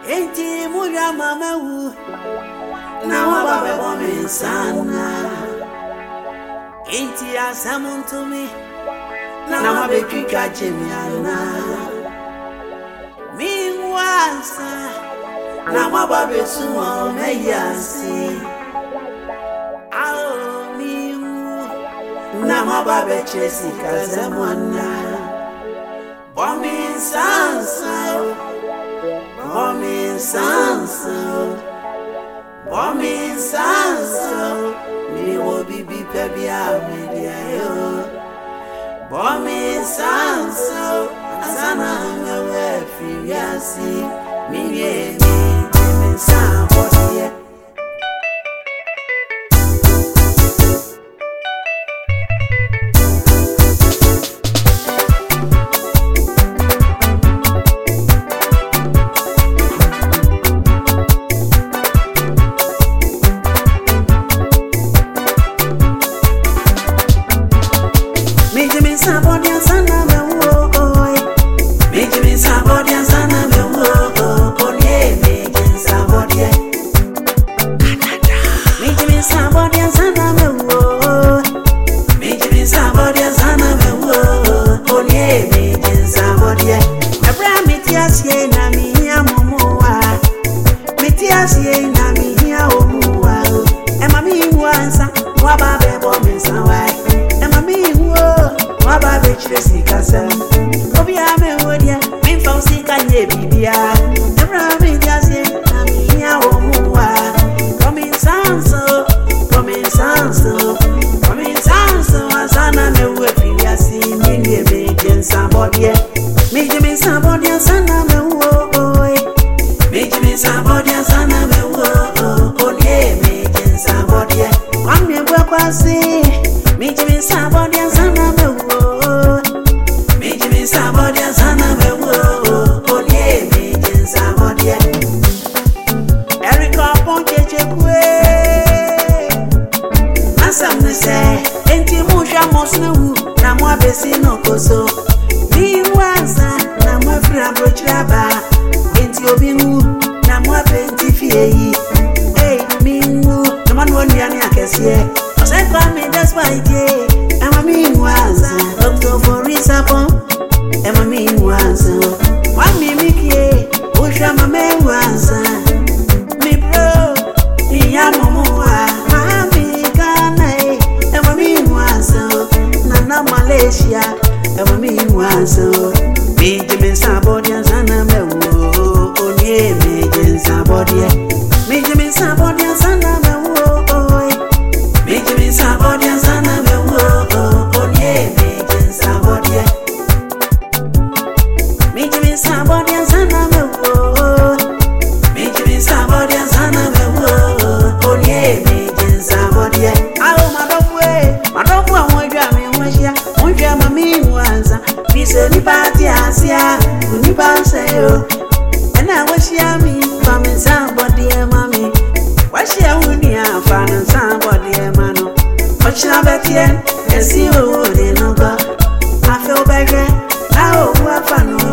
Enti muya mama wu na waba bebo me sana. Enti asamu ntumi na wabe kwika chemiana. Mi wansa na waba besuwa meyasi. Ao mi wu na waba bechesi kazemwana. Bombing sansa. Bombing sanso, me wo bibi pebi a media yo. Bombing sanso, asana mewe firiasi, me ye me sanso ye. I feel better. Now,